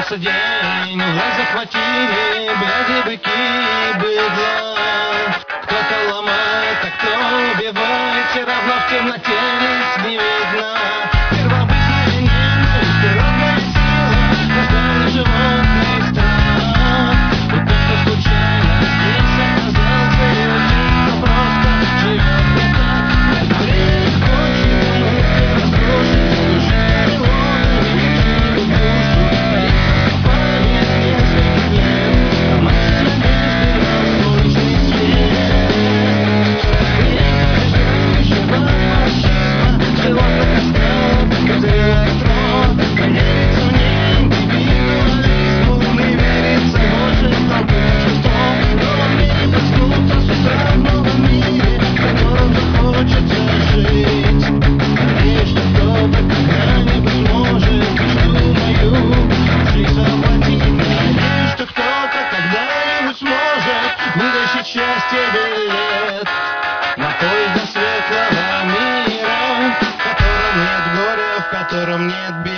Начался день, власть захватили бляди, быки, быдло. Кто-то ломает, а кто убивает, все равно в темноте лиц не видно. Первобытная ненависть, природная сила, рожденный животный страх. Будто кто случайно здесь оказался и очень просто живет не так. Время хочет мысли разрушить, душить миллионами мечты в душу. Таится память нескольких лет, а мать надежды на солнечный свет. Живот фашизма, животных осталок, козырил метро. Не верится мне индивидуализму, не верится больше в толпы большинством. В новом мире проснуться с утра в новом мире, в котором захочется жить. Надеюсь, что кто-то когда-нибудь сможет мечту мою жизнь воплотить. Надеюсь, что кто-то когда-нибудь сможет вытащить счастье билет на поезд до светлого мира, в котором нет горя, в котором нет бед.